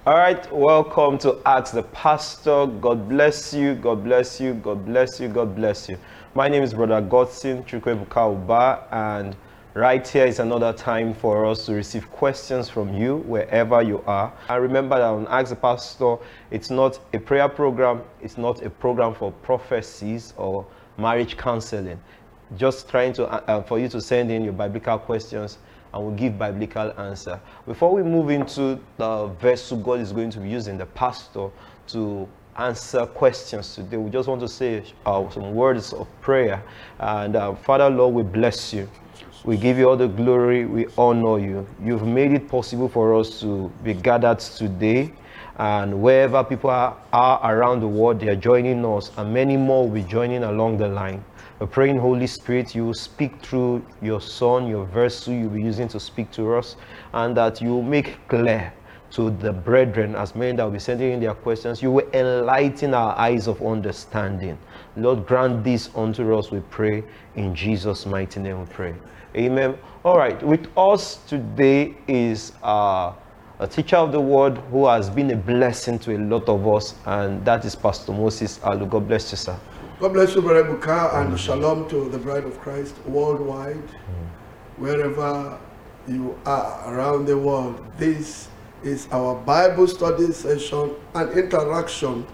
All right, welcome to Ask the Pastor. God bless you, God bless you, God bless you, God bless you. My name is Brother Godson Chukwebuka Uba, and right here is another time for us to receive questions from you wherever you are. And remember that on Ask the Pastor, it's not a prayer program, it's not a program for prophecies or marriage counseling. Just trying to for you to send in your biblical questions and we'll give biblical answer. Before we move into the vessel God is going to be using, the pastor, to answer questions today, we just want to say some words of prayer. And Father, Lord, we bless you. We give you all the glory. We honor you. You've made it possible for us to be gathered today. And wherever people are around the world, they are joining us, and many more will be joining along the line. We're praying, Holy Spirit, you will speak through your Son, your vessel you'll be using to speak to us, and that you will make clear to the brethren, as many that will be sending in their questions, you will enlighten our eyes of understanding. Lord, grant this unto us, we pray. In Jesus' mighty name we pray. Amen. All right, with us today is a teacher of the word who has been a blessing to a lot of us, and that is Pastor Moses Alu. God bless you, sir. God bless you, Brother Buka, and shalom to the bride of Christ worldwide, wherever you are around the world. This is our Bible study session and interactive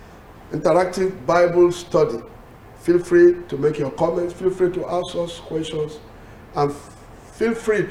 Bible study. Feel free to make your comments, feel free to ask us questions, and feel free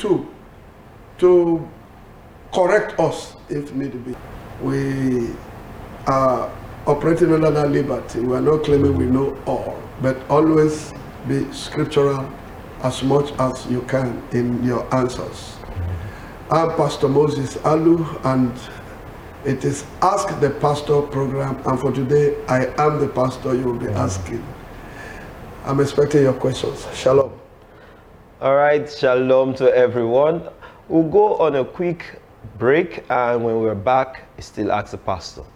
to correct us if need be. We are operating under that liberty. We are not claiming we know all, but always be scriptural as much as you can in your answers. I'm Pastor Moses Alu, and it is Ask the Pastor program, and for today, I am the pastor you will be asking. I'm expecting your questions. Shalom. All right, shalom to everyone. We'll go on a quick break, and when we're back, it's still Ask the Pastor.